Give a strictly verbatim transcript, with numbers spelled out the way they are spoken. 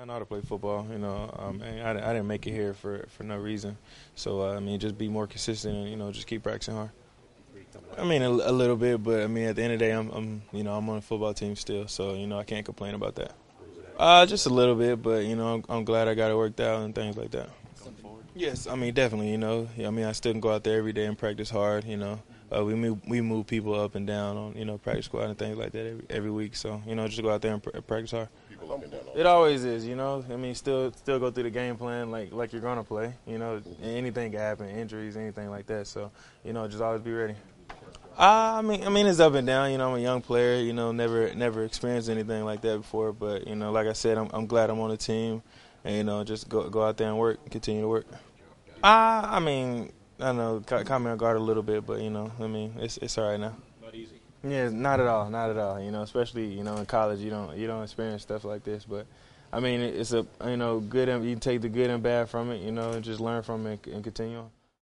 I know how to play football. You know, um, and I, I didn't make it here for, for no reason. So uh, I mean, just be more consistent and you know, just keep practicing hard. I mean, a, a little bit, but I mean, at the end of the day, I'm, I'm you know, I'm on a football team still, so you know, I can't complain about that. Uh, just a little bit, but you know, I'm, I'm glad I got it worked out and things like that. Yes, I mean, definitely. You know, I mean, I still can go out there every day and practice hard. You know, uh, we move we move people up and down on you know practice squad and things like that every, every week. So you know, just go out there and pr- practice hard. People up and down. It always is, you know. I mean, still still go through the game plan like like you're gonna play. You know, anything can happen, injuries, anything like that. So you know, just always be ready. Uh, I mean, I mean, it's up and down. You know, I'm a young player. You know, never never experienced anything like that before. But you know, like I said, I'm I'm glad I'm on the team, and you know, just go go out there and work, continue to work. Uh, I mean, I don't know, caught caught me on guard a little bit, but you know, I mean, it's it's all right now. Not easy. Yeah, not at all, not at all. You know, especially you know in college, you don't you don't experience stuff like this. But I mean, it's a you know good. And you can take the good and bad from it. You know, and just learn from it and continue on.